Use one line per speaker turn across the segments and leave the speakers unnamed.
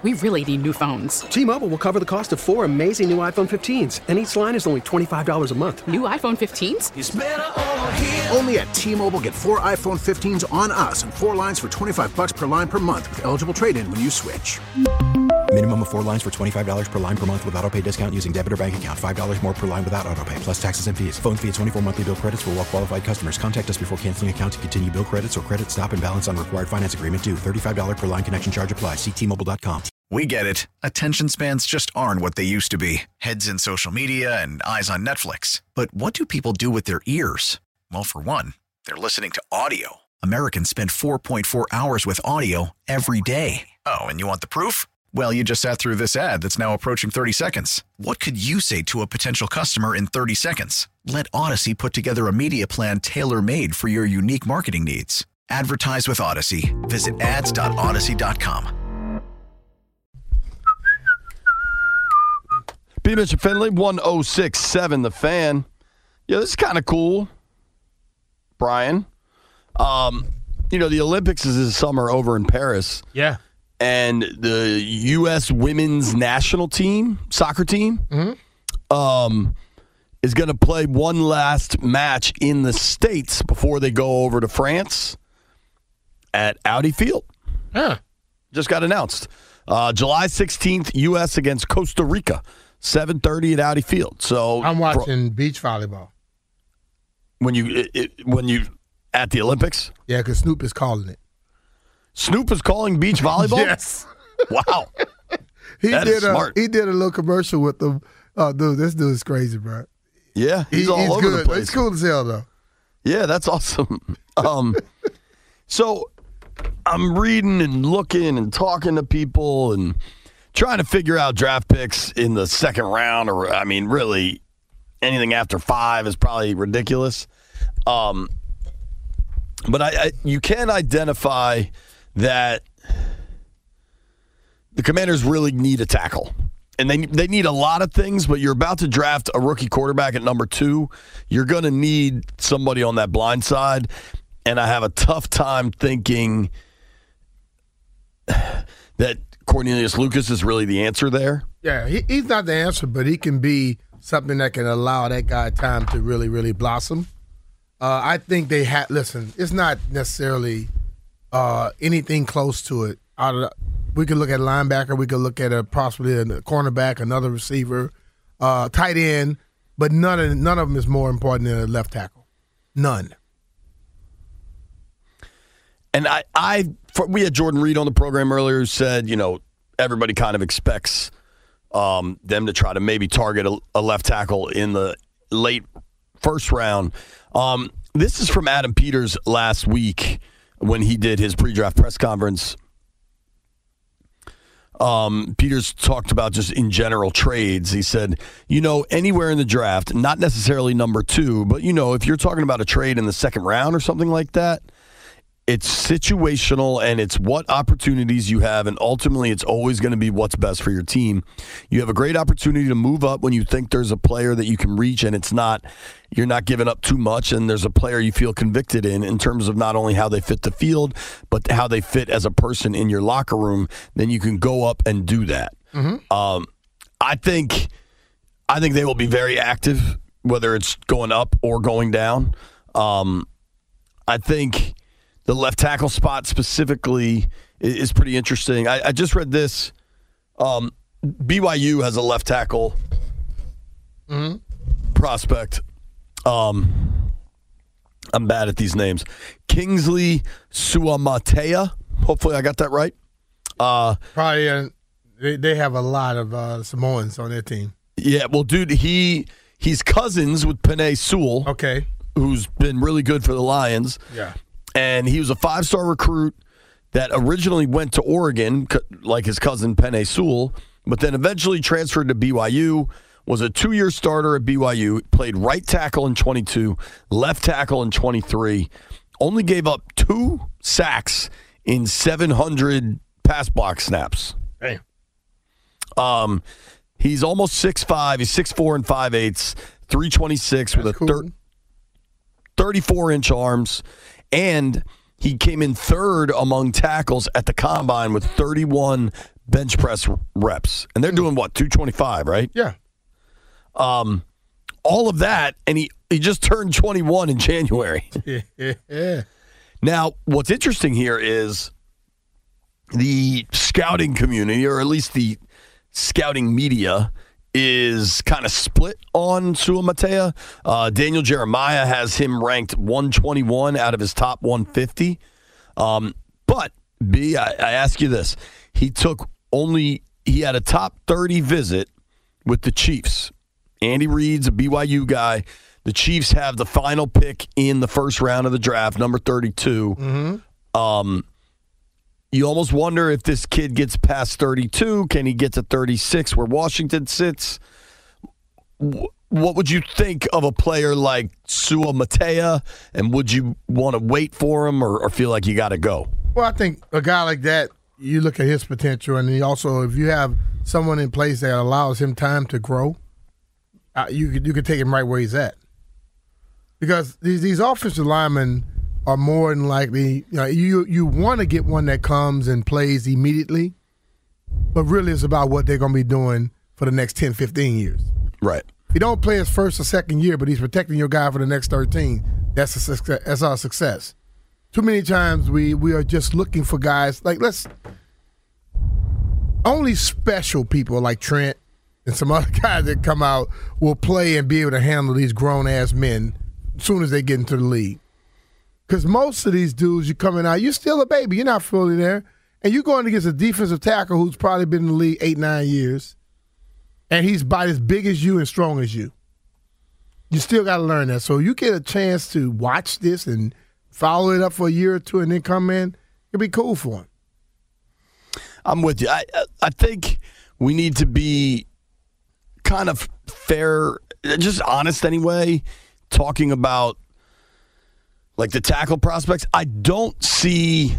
we really need new phones.
T-Mobile will cover the cost of 4 amazing new iPhone 15s, and each line is only $25 a month.
New iPhone 15s?
It's better over here.
Only at T-Mobile, get 4 iPhone 15s on us and 4 lines for $25 per line per month with eligible trade-in when you switch.
Minimum of 4 lines for $25 per line per month with autopay discount using debit or bank account. $5 more per line without autopay, plus taxes and fees. Phone fee at 24 monthly bill credits for well-qualified customers. Contact us before canceling account to continue bill credits or credit stop and balance on required finance agreement due. $35 per line connection charge applies. See T-Mobile.com.
We get it. Attention spans just aren't what they used to be. Heads in social media and eyes on Netflix. But what do people do with their ears? Well, for one, they're listening to audio. Americans spend 4.4 hours with audio every day. Oh, and you want the proof? Well, you just sat through this ad that's now approaching 30 seconds. What could you say to a potential customer in 30 seconds? Let Odyssey put together a media plan tailor-made for your unique marketing needs. Advertise with Odyssey. Visit ads.odyssey.com.
B. Mitch and Finley, 106.7 The Fan. Yeah, this is kind of cool, Brian. The Olympics is this summer over in Paris.
Yeah.
And the U.S. women's national team, soccer team, is going to play one last match in the States before they go over to France at Audi Field.
Huh.
Just got announced. July 16th, U.S. against Costa Rica, 7:30 at Audi Field. So
I'm watching beach volleyball.
When you at the Olympics?
Yeah, because Snoop is calling it.
Snoop is calling beach volleyball?
Yes.
Wow.
That
is smart.
He did a little commercial with them. Oh, dude, this dude is crazy, bro.
Yeah, he's all over the place.
It's cool as hell, though.
Yeah, that's awesome. So I'm reading and looking and talking to people and trying to figure out draft picks in the second round, or, I mean, really, anything after 5 is probably ridiculous. But you can identify that the Commanders really need a tackle. And they need a lot of things, but you're about to draft a rookie quarterback at number 2. You're going to need somebody on that blind side. And I have a tough time thinking that Cornelius Lucas is really the answer there.
Yeah, he's not the answer, but he can be something that can allow that guy time to really, really blossom. I think they had. Listen, it's not necessarily anything close to it. We could look at a linebacker. We could look at possibly a cornerback, another receiver, tight end, but none of them is more important than a left tackle. None.
And we had Jordan Reed on the program earlier who said, everybody kind of expects them to try to maybe target a left tackle in the late first round. This is from Adam Peters last week when he did his pre-draft press conference. Peters talked about just in general trades. He said, anywhere in the draft, not necessarily number 2, but, if you're talking about a trade in the second round or something like that, it's situational and it's what opportunities you have, and ultimately it's always going to be what's best for your team. You have a great opportunity to move up when you think there's a player that you can reach and you're not giving up too much, and there's a player you feel convicted in terms of not only how they fit the field, but how they fit as a person in your locker room. Then you can go up and do that. Mm-hmm. I think they will be very active, whether it's going up or going down. I think the left tackle spot specifically is pretty interesting. I just read this. BYU has a left tackle prospect. I'm bad at these names. Kingsley Suamatea. Hopefully I got that right.
Probably they have a lot of Samoans on their team.
Yeah, well, dude, he's cousins with Penei Sewell.
Okay.
Who's been really good for the Lions.
Yeah.
And he was a 5-star recruit that originally went to Oregon, like his cousin Penei Sewell, but then eventually transferred to BYU, was a 2-year starter at BYU, played right tackle in 22, left tackle in 23, only gave up 2 sacks in 700 pass block snaps.
Damn.
He's almost 6'5", he's 6'4" and 5/8", 326 with a 34-inch arms. And he came in third among tackles at the combine with 31 bench press reps. And they're doing, what, 225, right?
Yeah.
All of that, and he just turned 21 in January.
Yeah.
Now, what's interesting here is the scouting community, or at least the scouting media, is kind of split on Sua Matea. Daniel Jeremiah has him ranked 121 out of his top 150. But, B, I ask you this. He had a top 30 visit with the Chiefs. Andy Reid's a BYU guy. The Chiefs have the final pick in the first round of the draft, number 32. Mm-hmm. You almost wonder if this kid gets past 32. Can he get to 36 where Washington sits? What would you think of a player like Sua Matea, and would you want to wait for him or feel like you got to go?
Well, I think a guy like that, you look at his potential, and he also, if you have someone in place that allows him time to grow, you could take him right where he's at. Because these offensive linemen are more than likely, you want to get one that comes and plays immediately, but really it's about what they're going to be doing for the next 10, 15 years.
Right.
If you don't play his first or second year, but he's protecting your guy for the next 13, that's our success. Too many times we are just looking for guys, only special people like Trent and some other guys that come out will play and be able to handle these grown-ass men as soon as they get into the league. Because most of these dudes, you're coming out, you're still a baby. You're not fully there. And you're going against a defensive tackle who's probably been in the league 8-9 years. And he's about as big as you and strong as you. You still got to learn that. So you get a chance to watch this and follow it up for a year or two and then come in, it'll be cool for him.
I'm with you. I think we need to be kind of fair, just honest anyway, talking about like the tackle prospects. I don't see,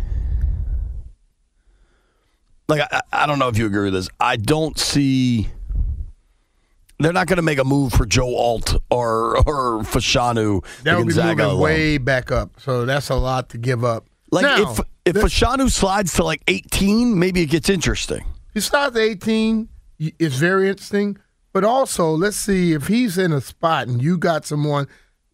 I don't know if you agree with this. I don't see, they're not going to make a move for Joe Alt or Fashanu.
That would be moving way back up, so that's a lot to give up.
If Fashanu slides to 18, maybe it gets interesting.
If he slides to 18, it's very interesting. But also, let's see if he's in a spot and you got someone.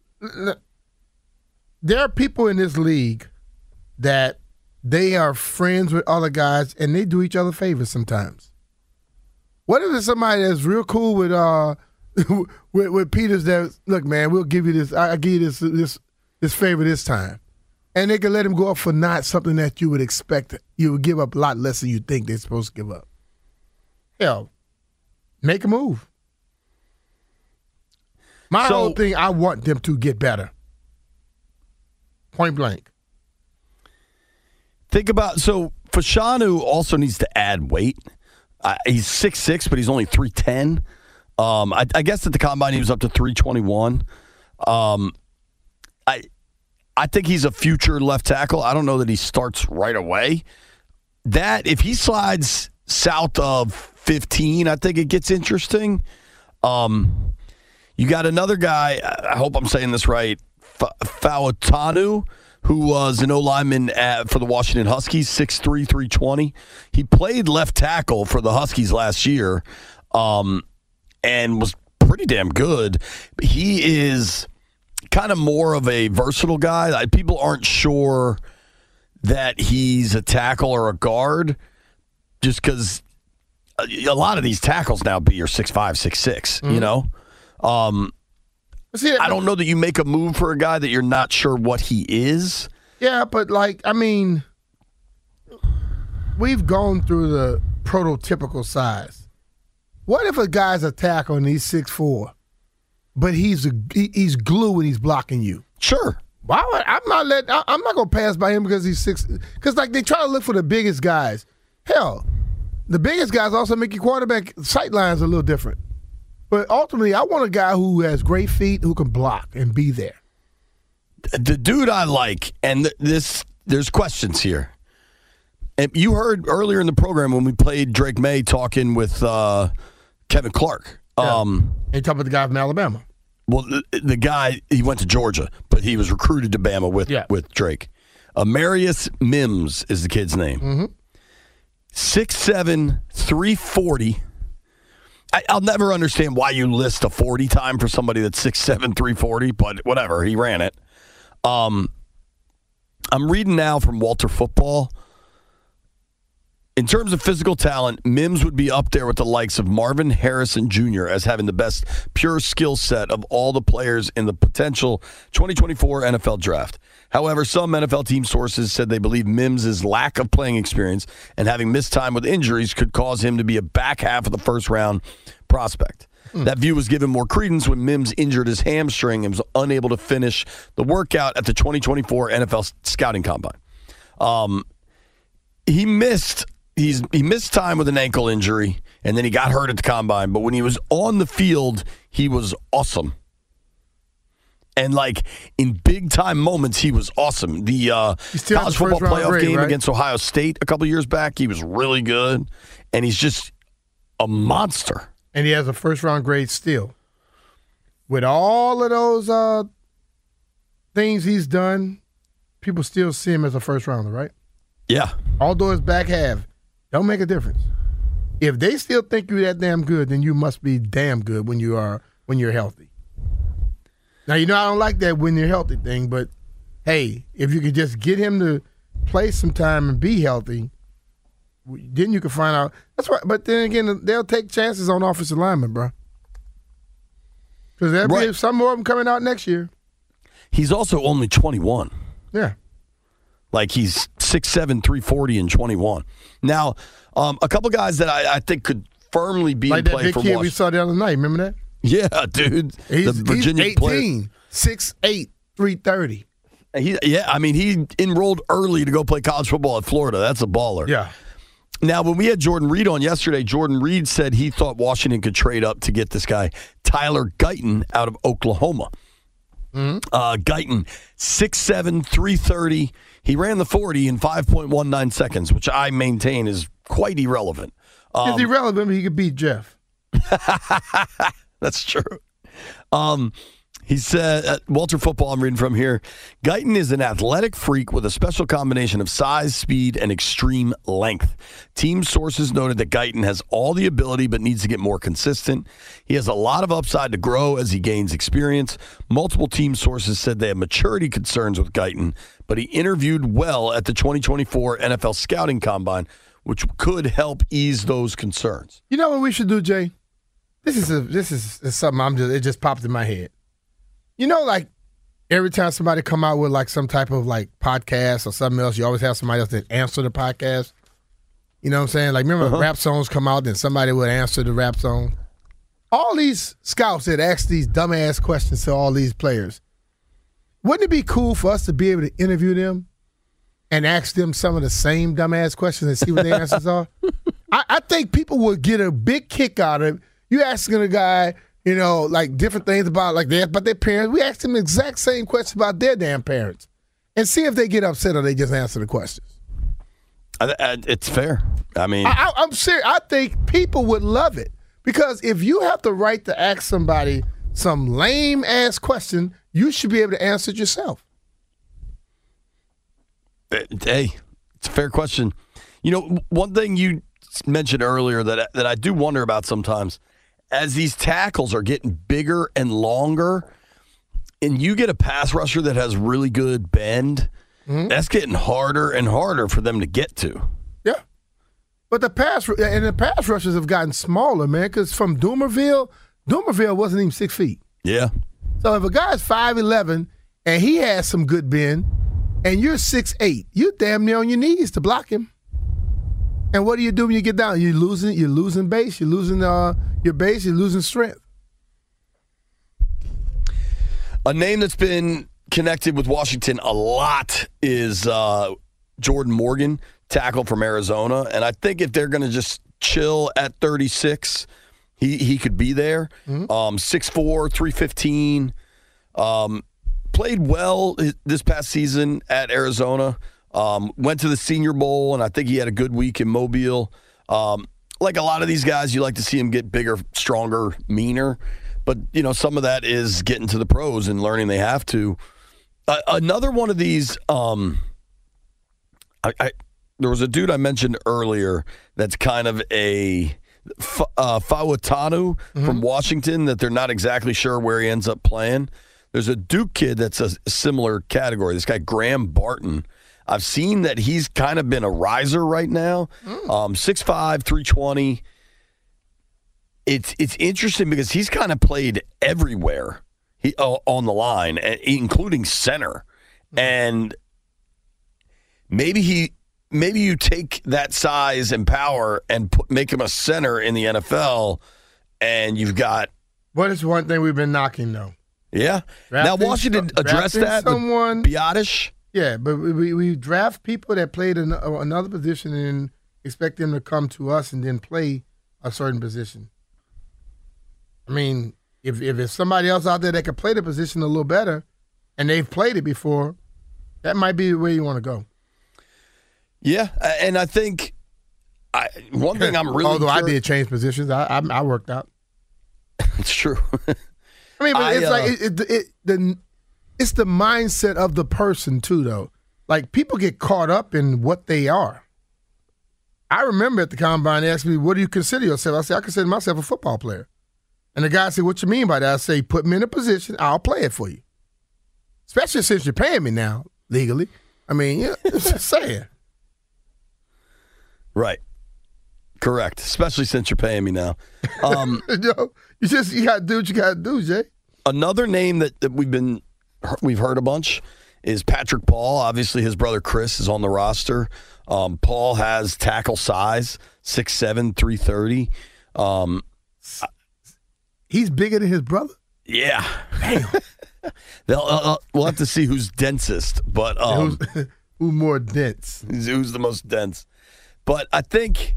There are people in this league that they are friends with other guys and they do each other favors sometimes. What if it's somebody that's real cool with with Peters that, look, man, we'll give you this. I'll give you this favor this time. And they can let him go up for not something that you would expect. You would give up a lot less than you think they're supposed to give up. Hell, make a move. My whole thing, I want them to get better. Point blank.
Think about, Fashanu also needs to add weight. He's 6'6", but he's only 310. I guess at the combine he was up to 321. I think he's a future left tackle. I don't know that he starts right away. That, if he slides south of 15, I think it gets interesting. You got another guy, I hope I'm saying this right, Fauatanu, who was an O-lineman for the Washington Huskies, 6'3", 320. He played left tackle for the Huskies last year and was pretty damn good. He is kind of more of a versatile guy. People aren't sure that he's a tackle or a guard just because a lot of these tackles now are 6'5", 6'6", you know? I don't know that you make a move for a guy that you're not sure what he is.
Yeah, but we've gone through the prototypical size. What if a guy's a tackle and he's 6'4", but he's glue when he's blocking you?
Sure.
Why would I'm not gonna pass by him because he's 6. Because they try to look for the biggest guys. Hell, the biggest guys also make your quarterback sight lines a little different. But ultimately, I want a guy who has great feet, who can block and be there.
The dude I like, and there's questions here. And you heard earlier in the program when we played Drake May talking with Kevin Clark.
Yeah. You talking about the guy from Alabama?
Well, the guy, he went to Georgia, but he was recruited to Bama with Drake. Marius Mims is the kid's name.
Mm-hmm.
6'7", 340. I'll never understand why you list a 40 time for somebody that's 6'7", 340, but whatever. He ran it. I'm reading now from Walter Football. In terms of physical talent, Mims would be up there with the likes of Marvin Harrison Jr. as having the best pure skill set of all the players in the potential 2024 NFL draft. However, some NFL team sources said they believe Mims' lack of playing experience and having missed time with injuries could cause him to be a back half of the first-round prospect. That view was given more credence when Mims injured his hamstring and was unable to finish the workout at the 2024 NFL Scouting Combine. He missed time with an ankle injury, and then he got hurt at the Combine. But when he was on the field, he was awesome. And, like, in big-time moments, he was awesome. The college football playoff game against Ohio State a couple years back, he was really good. And he's just a monster.
And he has a first-round grade still. With all of those things he's done, people still see him as a first-rounder, right?
Yeah.
Although his back half don't make a difference. If they still think you're that damn good, then you must be damn good when you're healthy. Now, I don't like that when you're healthy thing, but, hey, if you could just get him to play some time and be healthy, then you can find out. That's right. But then again, they'll take chances on offensive linemen, bro. Because there'll be some more of them coming out next year.
He's also only 21.
Yeah.
Like, he's 6'7", 340, and 21. Now, a couple guys that I think could firmly be in play for Washington. Like that big kid we saw the other night, remember that? Yeah, dude.
He's 18, player. 6'8", 330.
He enrolled early to go play college football at Florida. That's a baller.
Yeah.
Now, when we had Jordan Reed on yesterday, Jordan Reed said he thought Washington could trade up to get this guy, Tyler Guyton, out of Oklahoma. Guyton, 6'7", 330. He ran the 40 in 5.19 seconds, which I maintain is quite irrelevant.
It's irrelevant, but he could beat Jeff.
That's true. He said, Walter Football, I'm reading from here, Guyton is an athletic freak with a special combination of size, speed, and extreme length. Team sources noted that Guyton has all the ability but needs to get more consistent. He has a lot of upside to grow as he gains experience. Multiple team sources said they have maturity concerns with Guyton, but he interviewed well at the 2024 NFL Scouting Combine, which could help ease those concerns.
You know what we should do, Jay? This is something it just popped in my head. Like every time somebody come out with like some type of like podcast or something else, you always have somebody else that answer the podcast. You know what I'm saying? Like remember rap songs come out, then somebody would answer the rap song. All these scouts that ask these dumbass questions to all these players. Wouldn't it be cool for us to be able to interview them and ask them some of the same dumbass questions and see what their answers are? I think people would get a big kick out of it. You asking a guy, like different things about their parents. We ask them the exact same questions about their damn parents and see if they get upset or they just answer the questions.
It's fair. I mean,
I'm serious. I think people would love it because if you have the right to ask somebody some lame ass question, you should be able to answer it yourself.
Hey, it's a fair question. One thing you mentioned earlier that I do wonder about sometimes. As these tackles are getting bigger and longer, and you get a pass rusher that has really good bend, that's getting harder and harder for them to get to.
Yeah. But the pass rushers have gotten smaller, man, because from Doomerville wasn't even 6 feet.
Yeah.
So if a guy's 5'11", and he has some good bend, and you're 6'8", you're damn near on your knees to block him. And what do you do when you get down? You're losing base. You're losing your base. You're losing strength.
A name that's been connected with Washington a lot is Jordan Morgan, tackle from Arizona. And I think if they're going to just chill at 36, he could be there. 6'4", 315. Played well this past season at Arizona. Went to the Senior Bowl, and I think he had a good week in Mobile. Like a lot of these guys, you like to see him get bigger, stronger, meaner. But, some of that is getting to the pros and learning they have to. Another one of these, there was a dude I mentioned earlier that's kind of a Fawatanu from Washington that they're not exactly sure where he ends up playing. There's a Duke kid that's a similar category. This guy, Graham Barton. I've seen that he's kind of been a riser right now. 6'5", 320. It's interesting because he's kind of played everywhere on the line, including center. And maybe you take that size and power and make him a center in the NFL, and you've got.
What is one thing we've been knocking, though?
Yeah. Now, Washington addressed that with Biotish.
Yeah, but we draft people that played another position and expect them to come to us and then play a certain position. I mean, if there's somebody else out there that can play the position a little better and they've played it before, that might be the way you want to go. Yeah,
and I think one thing I'm really
although I did change positions, I worked out.
It's true.
I mean, but it's it's the mindset of the person too, though. Like, people get caught up in what they are. I remember at the combine, they asked me, "What do you consider yourself?" I said, "I consider myself a football player." And the guy said, "What you mean by that?" I say, "Put me in a position, I'll play it for you." Especially since you're paying me now legally. I mean, yeah, just saying.
Right. Correct. Especially since you're paying me now.
You got to do what you got to do, Jay.
Another name that we've heard a bunch is Patrick Paul. Obviously, his brother Chris is on the roster. Paul has tackle size, 6'7", 330.
He's bigger than his brother?
Yeah. Damn. We'll have to see who's densest. But
who's more dense?
Who's the most dense? But I think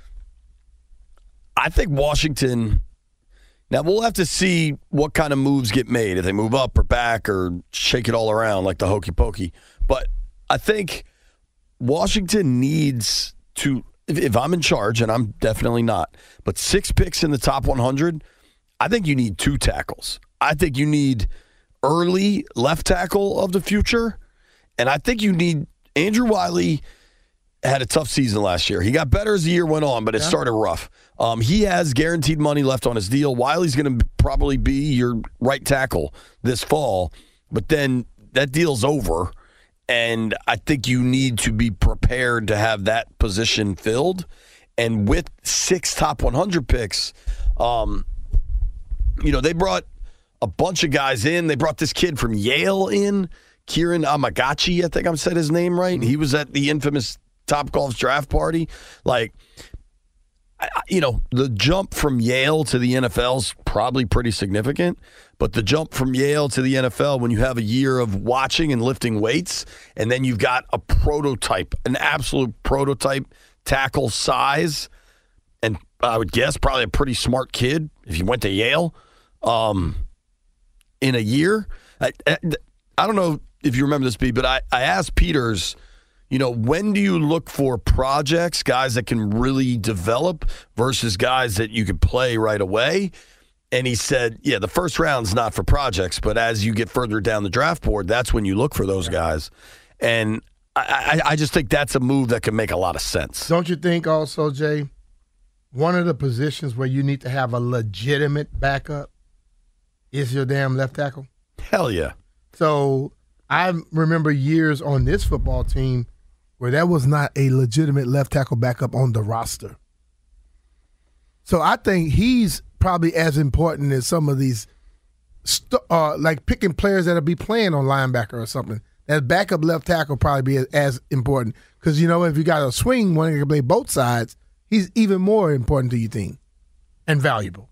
Washington. Now, we'll have to see what kind of moves get made, if they move up or back or shake it all around like the hokey pokey. But I think Washington needs to, if I'm in charge, and I'm definitely not, but 6 picks in the top 100, I think you need 2 tackles. I think you need early left tackle of the future, and I think you need Andrew Wiley. Had a tough season last year. He got better as the year went on, but it started rough. He has guaranteed money left on his deal. Wiley's going to probably be your right tackle this fall, but then that deal's over, and I think you need to be prepared to have that position filled. And with 6 top 100 picks, they brought a bunch of guys in. They brought this kid from Yale in, Kieran Amagachi, I think I'm said his name right. He was at the infamous Topgolf's draft party. Like, the jump from Yale to the NFL is probably pretty significant, but the jump from Yale to the NFL, when you have a year of watching and lifting weights, and then you've got a prototype, an absolute prototype tackle size, and I would guess probably a pretty smart kid if you went to Yale in a year. I don't know if you remember this, B, but I asked Peters, when do you look for projects, guys that can really develop versus guys that you could play right away? And he said, yeah, the first round's not for projects, but as you get further down the draft board, that's when you look for those guys. And I just think that's a move that can make a lot of sense.
Don't you think also, Jay, one of the positions where you need to have a legitimate backup is your damn left tackle?
Hell yeah.
So I remember years on this football team where there was not a legitimate left tackle backup on the roster. So I think he's probably as important as some of these, like picking players that'll be playing on linebacker or something. That backup left tackle probably be as important because, if you got a swing one that can play both sides, he's even more important to your team and valuable.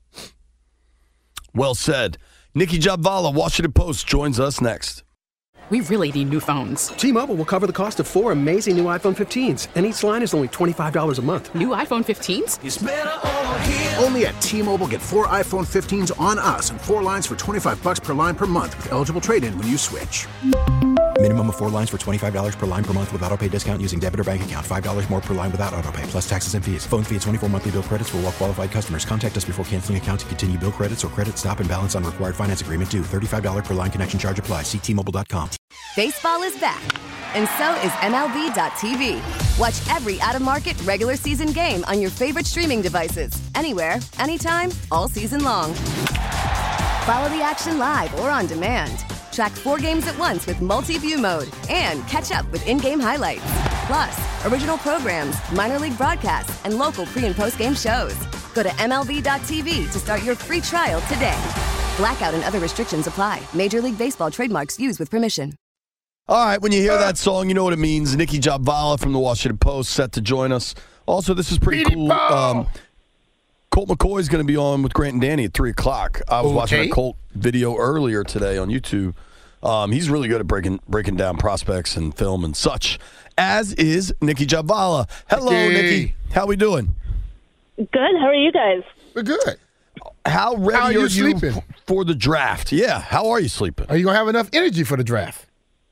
Well said. Nikki Jabvala, Washington Post, joins us next.
We really need new phones.
T-Mobile will cover the cost of 4 amazing new iPhone 15s, and each line is only $25 a month.
New iPhone 15s?
It's better over here. Only at T-Mobile, get 4 iPhone 15s on us and 4 lines for $25 per line per month with eligible trade-in when you switch.
Minimum of 4 lines for $25 per line per month with autopay discount using debit or bank account. $5 more per line without autopay, plus taxes and fees. Phone fee at 24 monthly bill credits for well-qualified customers. Contact us before canceling account to continue bill credits or credit stop and balance on required finance agreement due. $35 per line connection charge applies. See T-Mobile.com.
Baseball is back, and so is MLB.tv. Watch every out-of-market, regular season game on your favorite streaming devices, anywhere, anytime, all season long. Follow the action live or on demand. Track 4 games at once with multi-view mode and catch up with in-game highlights. Plus, original programs, minor league broadcasts, and local pre- and post-game shows. Go to MLB.tv to start your free trial today. Blackout and other restrictions apply. Major League Baseball trademarks used with permission.
All right, when you hear that song, you know what it means. Nikki Jhabvala from the Washington Post set to join us. Also, this is pretty cool. Colt McCoy is going to be on with Grant and Danny at 3 o'clock. I was watching a Colt video earlier today on YouTube. He's really good at breaking down prospects and film and such, as is Nikki Jhabvala. Hello, Nikki. How we doing?
Good. How are you guys?
We're good.
How ready are you
sleeping
for the draft? Yeah. How are you sleeping?
Are you going to have enough energy for the draft?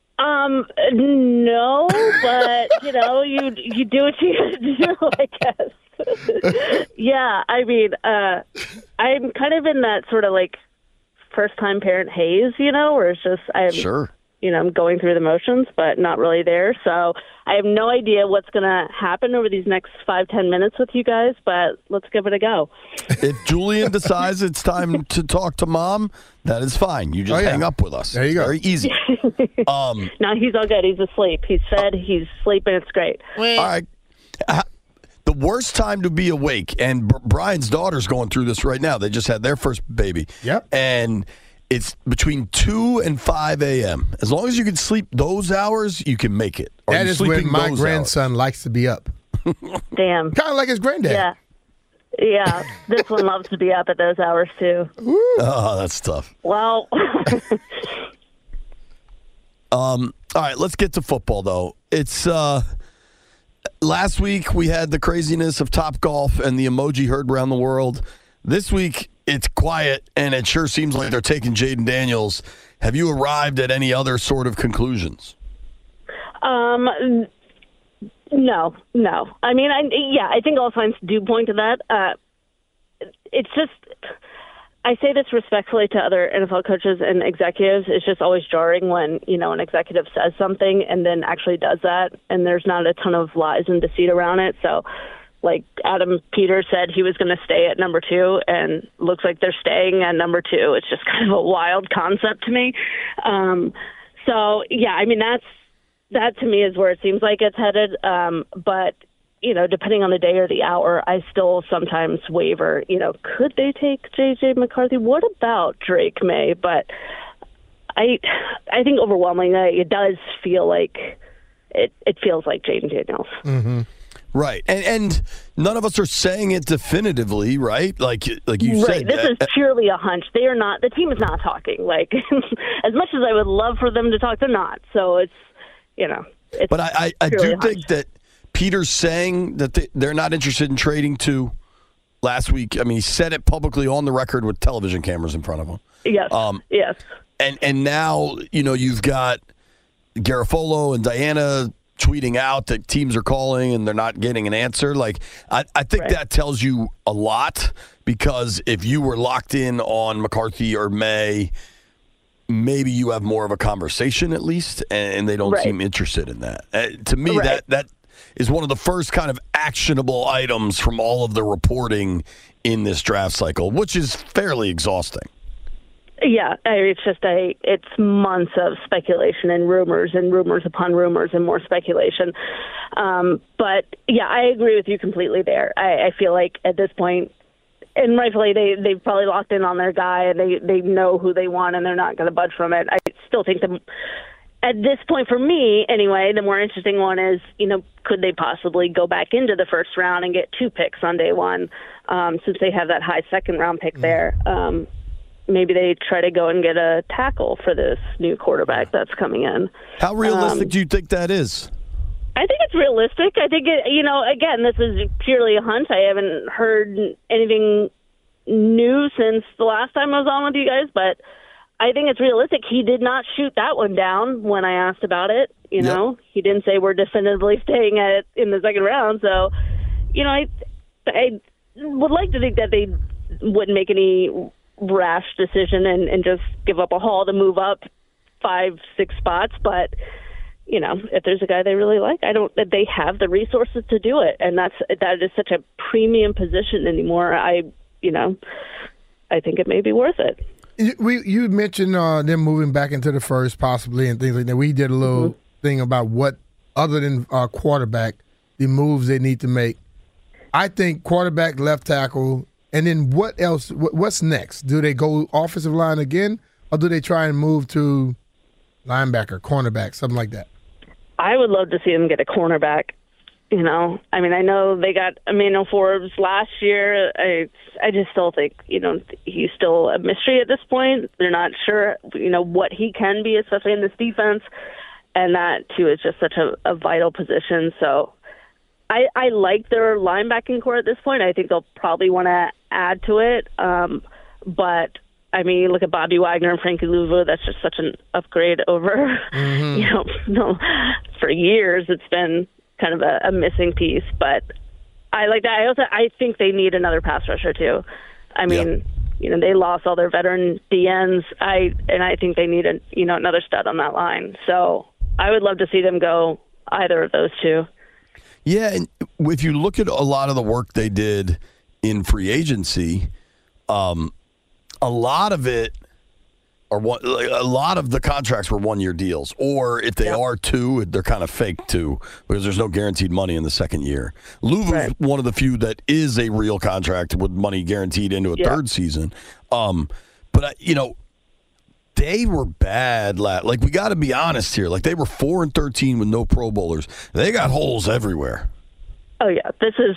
No, but, you do what you got to do, I guess. Yeah, I mean, I'm kind of in that sort of like first-time parent haze, where it's just I'm going through the motions, but not really there. So I have no idea what's going to happen over these next 5-10 minutes with you guys, but let's give it a go.
If Julian decides it's time to talk to Mom, that is fine. You just hang up with us.
There you go.
Very easy.
No, he's all good. He's asleep. He's fed. He's sleeping. It's great.
All right. The worst time to be awake, and Brian's daughter's going through this right now. They just had their first baby.
Yep.
And it's between 2 and 5 a.m. As long as you can sleep those hours, you can make it.
That is when my grandson likes to be up.
Damn.
Kind of like his granddad.
Yeah. Yeah. This one loves to be up at those hours, too.
Ooh.
Oh, that's tough.
Well.
All right, let's get to football, though. It's last week we had the craziness of Topgolf and the emoji heard around the world. This week it's quiet, and it sure seems like they're taking Jaden Daniels. Have you arrived at any other sort of conclusions?
No. I mean, I think all signs do point to that. It's just, I say this respectfully to other NFL coaches and executives. It's just always jarring when, an executive says something and then actually does that, and there's not a ton of lies and deceit around it. So, like Adam Peters said, he was going to stay at number 2, and looks like they're staying at number 2. It's just kind of a wild concept to me. So, yeah, I mean, that to me is where it seems like it's headed. But, depending on the day or the hour, I still sometimes waver. Could they take J.J. McCarthy? What about Drake May? But I think overwhelmingly it does feel like it feels like Jaden Daniels.
Mm-hmm.
Right, and none of us are saying it definitively, right? Like you said,
this is purely a hunch. They are not. The team is not talking. Like as much as I would love for them to talk, they're not. So it's It's
but I do think that Peter's saying that they're not interested in trading to last week. I mean, he said it publicly on the record with television cameras in front of him.
Yes. Yes.
And now you've got Garofalo and Diana tweeting out that teams are calling and they're not getting an answer. Like, I think that tells you a lot, because if you were locked in on McCarthy or May, maybe you have more of a conversation at least, and they don't seem interested in that. To me, that is one of the first kind of actionable items from all of the reporting in this draft cycle, which is fairly exhausting.
Yeah, it's just it's months of speculation and rumors upon rumors and more speculation. But yeah, I agree with you completely there. I feel like at this point, and rightfully, they've probably locked in on their guy, and they know who they want, and they're not going to budge from it. I still think at this point, for me anyway, the more interesting one is, could they possibly go back into the first round and get 2 picks on day one, since they have that high second round pick there. Maybe they try to go and get a tackle for this new quarterback that's coming in.
How realistic do you think that is?
I think it's realistic. I think, again, this is purely a hunch. I haven't heard anything new since the last time I was on with you guys, but I think it's realistic. He did not shoot that one down when I asked about it. He didn't say we're definitively staying at it in the second round. So, I would like to think that they wouldn't make any rash decision and just give up a haul to move up 5-6 spots. But, if there's a guy they really like, they have the resources to do it. And that is such a premium position anymore. I think it may be worth it.
You mentioned them moving back into the first possibly and things like that. We did a little thing about what, other than quarterback, the moves they need to make. I think quarterback, left tackle, and then what else? What's next? Do they go offensive line again, or do they try and move to linebacker, cornerback, something like that?
I would love to see them get a cornerback. I know they got Emmanuel Forbes last year. I just still think, he's still a mystery at this point. They're not sure, what he can be, especially in this defense. And that, too, is just such a vital position. So I like their linebacking core at this point. I think they'll probably want to add to it. But, you look at Bobby Wagner and Frankie Louvu, that's just such an upgrade over, for years it's been kind of a missing piece. But I like that. I think they need another pass rusher, too. They lost all their veteran DNs. I think they need another stud on that line. So I would love to see them go either of those two.
Yeah, and if you look at a lot of the work they did in free agency, a lot of it, a lot of the contracts were 1-year deals, or if they are two, they're kind of fake too, because there's no guaranteed money in the second year. Louvu's one of the few that is a real contract with money guaranteed into a third season. But they were bad. Like, we got to be honest here. Like, they were 4-13 with no Pro Bowlers. They got holes everywhere.
Oh yeah, this is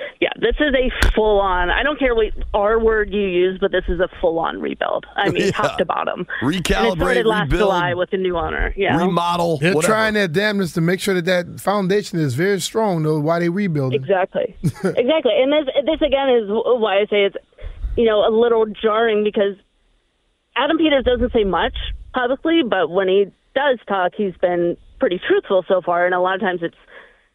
a full-on, I don't care what R word you use, but this is a full-on rebuild. Top to bottom.
Recalibrate,
and it started last
rebuild,
July with the new owner. Yeah.
Remodel,
They're
whatever.
trying their damnedest to make sure that foundation is very strong, though, while they rebuild it.
Exactly. Exactly. And this, again, is why I say it's, a little jarring, because Adam Peters doesn't say much publicly, but when he does talk, he's been pretty truthful so far. And a lot of times it's,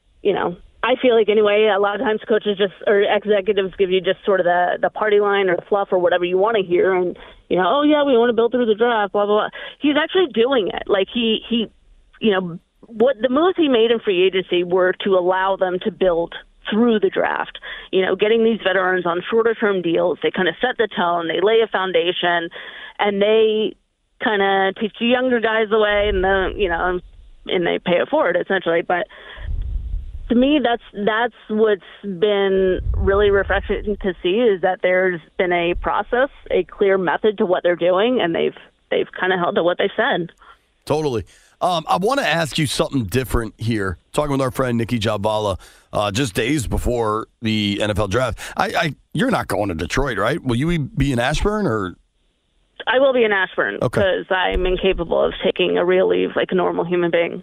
I feel like anyway, a lot of times coaches or executives give you just sort of the party line or the fluff or whatever you want to hear. And, oh yeah, we want to build through the draft, blah, blah, blah. He's actually doing it. Like he what the moves he made in free agency were to allow them to build through the draft, getting these veterans on shorter term deals. They kind of set the tone, they lay a foundation, and they kind of teach the younger guys the way, and and they pay it forward essentially. But to me, that's what's been really refreshing to see, is that there's been a process, a clear method to what they're doing, and they've kind of held to what they said.
Totally. I want to ask you something different here. Talking with our friend Nikki Javala just days before the NFL draft. You're not going to Detroit, right? Will you be in Ashburn or?
I will be in Ashburn because I'm incapable of taking a real leave like a normal human being.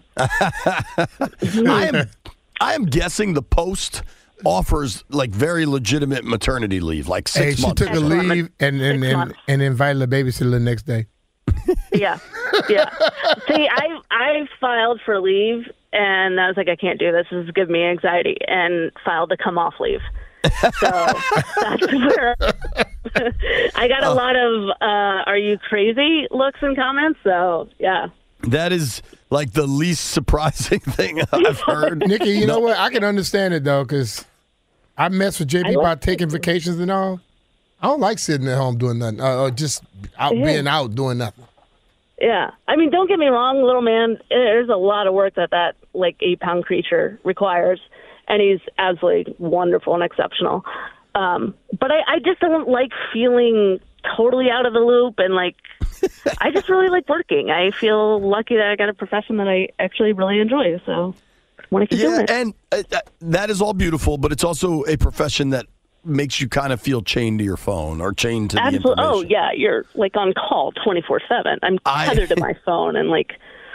I am guessing the Post offers like very legitimate maternity leave, like 6 months.
She took a leave and invited the babysitter the next day.
Yeah. See, I filed for leave, and I was like, I can't do this. This is giving me anxiety, and filed to come off leave. So that's where I got a lot of "Are you crazy?" looks and comments. So yeah.
That is like the least surprising thing I've heard.
Nikki, you know what? I can understand it, though, because I mess with JP about taking vacations and all. I don't like sitting at home doing nothing or just being out doing nothing.
Yeah. Don't get me wrong, little man. There's a lot of work that like 8-pound creature requires, and he's absolutely wonderful and exceptional. But I just don't like feeling totally out of the loop, and like I just really like working. I feel lucky that I got a profession that I actually really enjoy. So I want to keep doing it.
And that is all beautiful, but it's also a profession that makes you kind of feel chained to your phone or chained to the information.
Oh yeah, you're like on call 24/7. I'm tethered to my phone, and like,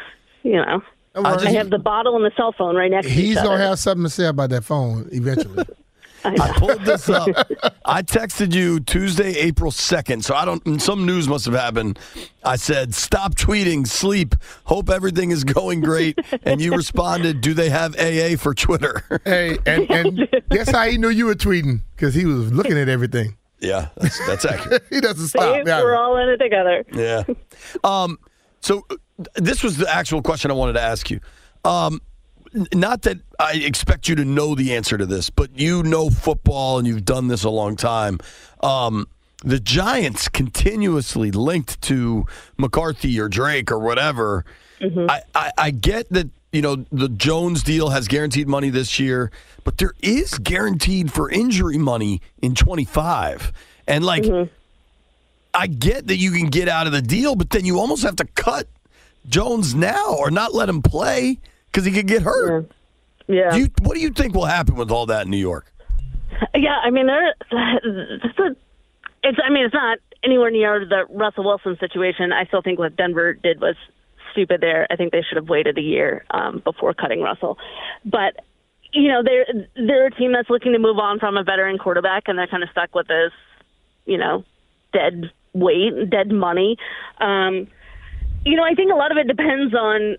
I have the bottle and the cell phone right next to each other.
He's gonna have something to say about that phone eventually.
I pulled this up. I texted you Tuesday, April 2nd, so some news must have happened. I said, stop tweeting, sleep, hope everything is going great. And you responded, do they have AA for Twitter?
Hey, and guess how he knew you were tweeting? Because he was looking at everything.
Yeah, that's accurate.
He doesn't stop.
We're all in it together.
Yeah. So this was the actual question I wanted to ask you. Not that I expect you to know the answer to this, but you know football and you've done this a long time. The Giants continuously linked to McCarthy or Drake or whatever. Mm-hmm. I get that, the Jones deal has guaranteed money this year, but there is guaranteed for injury money in 25. And, I get that you can get out of the deal, but then you almost have to cut Jones now or not let him play because he could get hurt.
Yeah.
What do you think will happen with all that in New York?
Yeah, I mean, it's not anywhere near the Russell Wilson situation. I still think what Denver did was stupid there. I think they should have waited a year before cutting Russell. But, they're a team that's looking to move on from a veteran quarterback, and they're kind of stuck with this, dead weight, dead money. I think a lot of it depends on,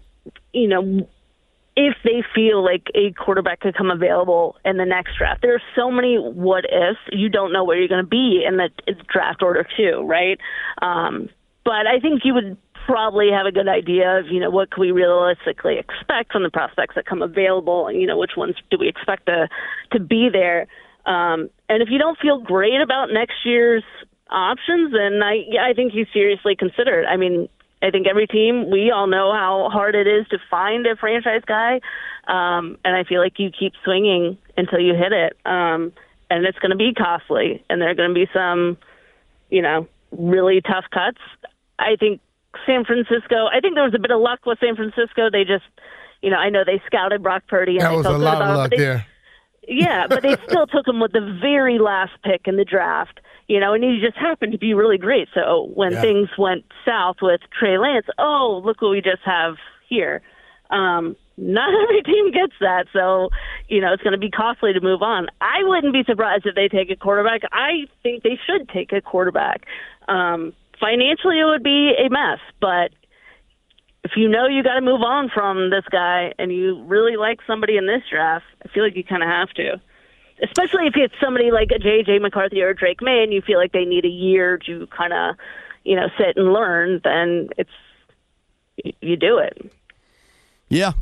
if they feel like a quarterback could come available in the next draft. There are so many what ifs. You don't know where you're going to be in the draft order too, right? But I think you would probably have a good idea of, what can we realistically expect from the prospects that come available, and, which ones do we expect to be there. And if you don't feel great about next year's options, then I think you seriously consider it. I mean, I think every team, we all know how hard it is to find a franchise guy, and I feel like you keep swinging until you hit it, and it's going to be costly, and there are going to be some, really tough cuts. I think San Francisco, I think there was a bit of luck with San Francisco. They just, I know they scouted Brock Purdy. And
that was a lot of luck there.
Yeah, but they still took him with the very last pick in the draft. And he just happened to be really great. So when things went south with Trey Lance, look what we just have here. Not every team gets that. So, it's going to be costly to move on. I wouldn't be surprised if they take a quarterback. I think they should take a quarterback. Financially, it would be a mess. But if you got to move on from this guy and you really like somebody in this draft, I feel like you kind of have to. Especially if it's somebody like a J.J. McCarthy or a Drake May and you feel like they need a year to kind of, sit and learn, then you do it.
Yeah.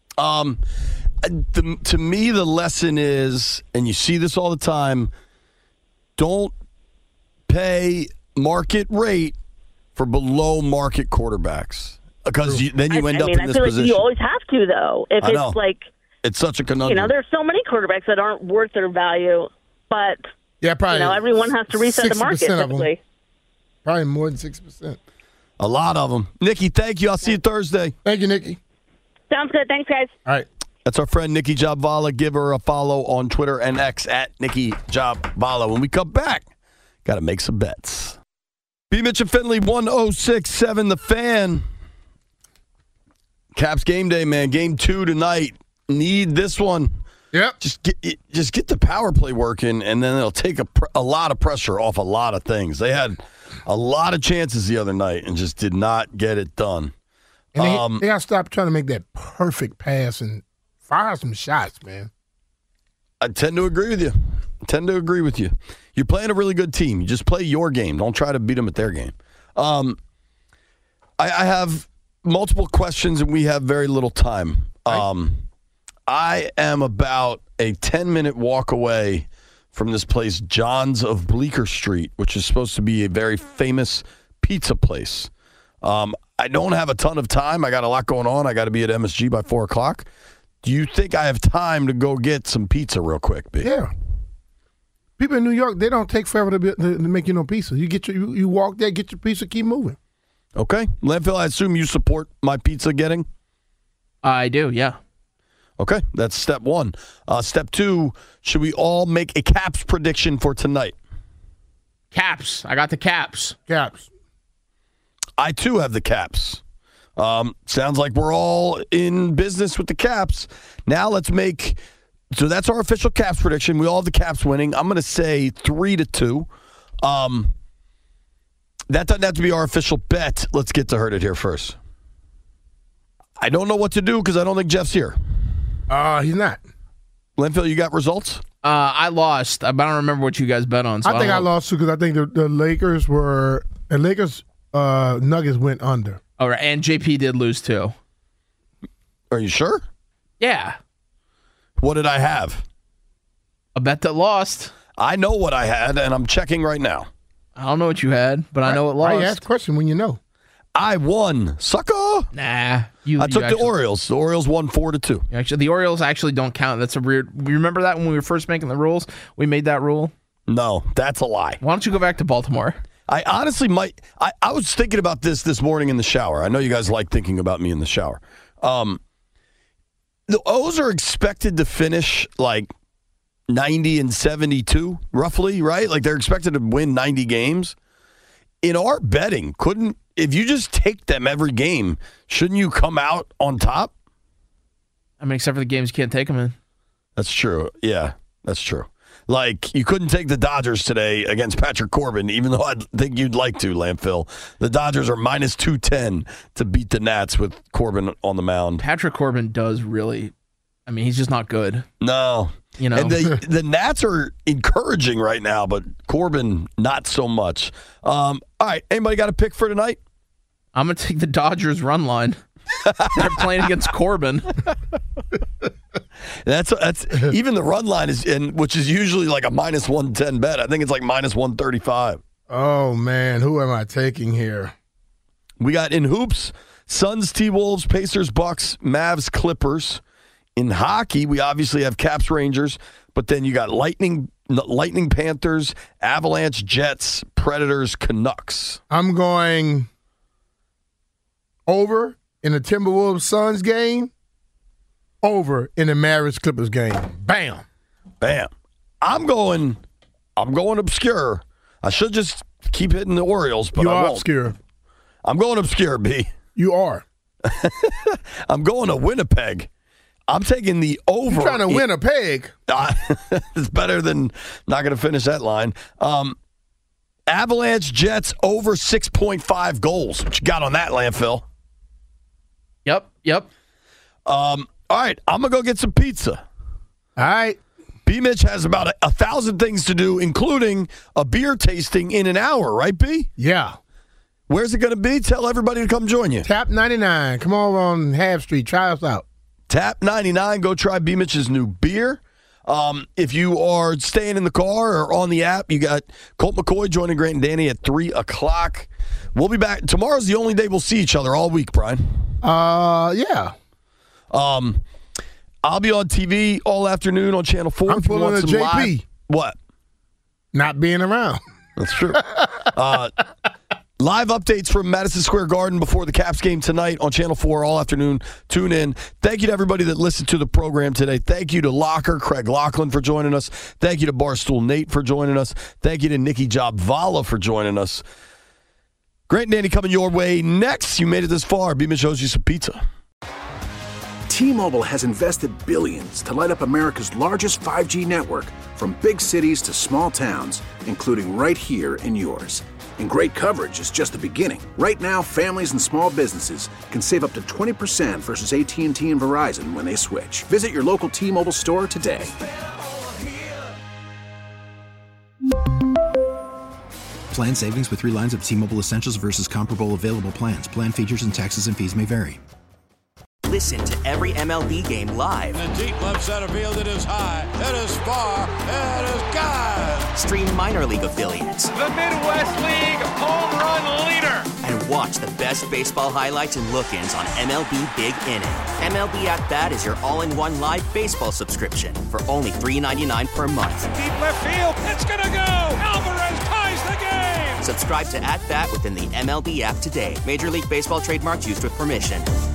To me, the lesson is, and you see this all the time, don't pay market rate for below market quarterbacks. Because then you end up in this position. I feel like
you always have to, though. If it's like...
It's such a conundrum.
There's so many quarterbacks that aren't worth their value, but
probably
everyone has to reset the market typically.
Probably more than 6%.
A lot of them. Nikki, thank you. I'll see you Thursday.
Thank you, Nikki.
Sounds good. Thanks, guys.
All right.
That's our friend Nikki Jhabvala. Give her a follow on Twitter and X at Nikki Jhabvala. When we come back, got to make some bets. B. Mitch and Finley, 106.7 The Fan. Caps game day, man. Game 2 tonight. Need this one.
Yep.
Just get the power play working, and then it'll take a lot of pressure off a lot of things. They had a lot of chances the other night and just did not get it done.
And they got to stop trying to make that perfect pass and fire some shots, man.
I tend to agree with you. You're playing a really good team. You just play your game. Don't try to beat them at their game. I have multiple questions, and we have very little time. I am about a 10-minute walk away from this place, John's of Bleecker Street, which is supposed to be a very famous pizza place. I don't have a ton of time. I got a lot going on. I got to be at MSG by 4 o'clock. Do you think I have time to go get some pizza real quick, B?
Yeah. People in New York, they don't take forever to make you no pizza. You walk there, get your pizza, keep moving.
Okay. Landfill, I assume you support my pizza getting?
I do, yeah.
Okay, that's step 1. Step 2, should we all make a Caps prediction for tonight?
Caps. I got the Caps.
Caps.
I, too, have the Caps. Sounds like we're all in business with the Caps. Now let's make... So that's our official Caps prediction. We all have the Caps winning. I'm going to say 3-2. That doesn't have to be our official bet. Let's get to Heard It Here first. I don't know what to do because I don't think Jeff's here.
He's not.
Linfield, you got results?
I lost, but I don't remember what you guys bet on. So
I think I lost too because I think the Lakers were Nuggets went under.
All right, and JP did lose too.
Are you sure?
Yeah.
What did I have?
A bet that lost.
I know what I had, and I'm checking right now.
I don't know what you had, but I know it lost.
Why you ask a question when you know?
I won. Sucker.
Nah.
I took the Orioles. The Orioles won 4-2.
Actually, the Orioles actually don't count. That's a weird. You remember that when we were first making the rules? We made that rule?
No, that's a lie.
Why don't you go back to Baltimore?
I honestly might. I was thinking about this morning in the shower. I know you guys like thinking about me in the shower. The O's are expected to finish like 90 and 72, roughly, right? Like they're expected to win 90 games. In our betting, if you just take them every game, shouldn't you come out on top?
I mean, except for the games you can't take them in.
That's true. Yeah, that's true. Like, you couldn't take the Dodgers today against Patrick Corbin, even though I think you'd like to, Landfill. The Dodgers are minus 210 to beat the Nats with Corbin on the mound.
Patrick Corbin does really, I mean, he's just not good.
No.
You know,
and the Nats are encouraging right now, but Corbin, not so much. All right, anybody got a pick for tonight?
I'm going to take the Dodgers run line. They're playing against Corbin.
That's even the run line which is usually like a minus 110 bet. I think it's like minus 135.
Oh man, who am I taking here?
We got in hoops, Suns, T-Wolves, Pacers, Bucks, Mavs, Clippers. In hockey, we obviously have Caps, Rangers, but then you got Lightning, Panthers, Avalanche, Jets, Predators, Canucks.
I'm going over in the Timberwolves Suns game, over in the Mavericks Clippers game. Bam.
Bam. I'm going obscure. I should just keep hitting the Orioles, but I won't.
Obscure.
I'm going obscure, B.
You are.
I'm going to Winnipeg. I'm taking the over.
You're trying to win a peg.
It's better than not going to finish that line. Avalanche, Jets, over 6.5 goals. What you got on that, Landfill?
Yep.
All right, I'm going to go get some pizza.
All right.
B. Mitch has about 1,000 things to do, including a beer tasting in an hour, right, B?
Yeah.
Where's it going to be? Tell everybody to come join you.
Tap 99. Come over on Half Street. Try us out.
Tap 99. Go try B. Mitch's new beer. If you are staying in the car or on the app, you got Colt McCoy joining Grant and Danny at 3 o'clock. We'll be back. Tomorrow's the only day we'll see each other all week, Brian.
Yeah.
I'll be on TV all afternoon on Channel 4.
I'm pulling a JP.
Live, what?
Not being around.
That's true. Live updates from Madison Square Garden before the Caps game tonight on Channel 4 all afternoon. Tune in. Thank you to everybody that listened to the program today. Thank you to Locker, Craig Laughlin, for joining us. Thank you to Barstool Nate for joining us. Thank you to Nikki Jobvala for joining us. Grant and Danny coming your way next. You made it this far. B. Mitch owes you some pizza.
T-Mobile has invested billions to light up America's largest 5G network, from big cities to small towns, including right here in yours. And great coverage is just the beginning. Right now, families and small businesses can save up to 20% versus AT&T and Verizon when they switch. Visit your local T-Mobile store today.
Plan savings with 3 lines of T-Mobile Essentials versus comparable available plans. Plan features and taxes and fees may vary.
Listen to every MLB game live.
In the deep left center field, it is high, it is far, it is gone.
Stream minor league affiliates.
The Midwest League home run leader.
And watch the best baseball highlights and look-ins on MLB Big Inning. MLB At Bat is your all-in-one live baseball subscription for only $3.99 per month.
Deep left field, it's gonna go. Alvarez ties the game.
Subscribe to At Bat within the MLB app today. Major League Baseball trademarks used with permission.